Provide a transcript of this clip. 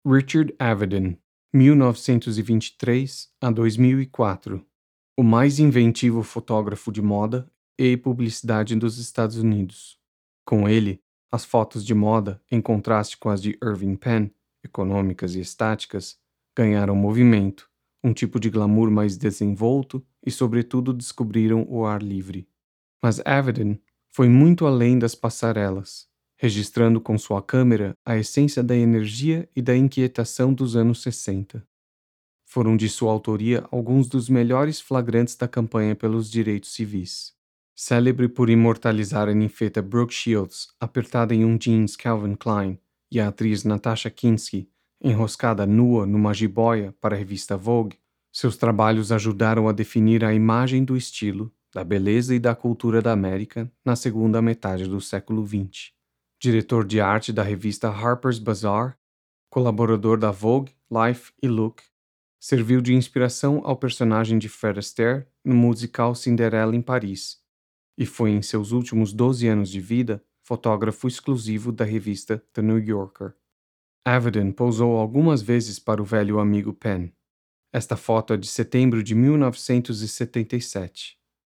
Richard Avedon, 1923 a 2004, o mais inventivo fotógrafo de moda e publicidade dos Estados Unidos. Com ele, as fotos de moda, em contraste com as de Irving Penn, econômicas e estáticas, ganharam movimento, um tipo de glamour mais desenvolto e, sobretudo, descobriram o ar livre. Mas Avedon foi muito além das passarelas, registrando com sua câmera a essência da energia e da inquietação dos anos 60. Foram de sua autoria alguns dos melhores flagrantes da campanha pelos direitos civis. Célebre por imortalizar a ninfeta Brooke Shields apertada em um jeans Calvin Klein e a atriz Natasha Kinski enroscada nua numa jiboia para a revista Vogue, seus trabalhos ajudaram a definir a imagem do estilo, da beleza e da cultura da América na segunda metade do século XX. Diretor de arte da revista Harper's Bazaar, colaborador da Vogue, Life e Look, serviu de inspiração ao personagem de Fred Astaire no musical Cinderela em Paris, e foi em seus últimos 12 anos de vida fotógrafo exclusivo da revista The New Yorker. Avedon pousou algumas vezes para o velho amigo Penn. Esta foto é de setembro de 1977.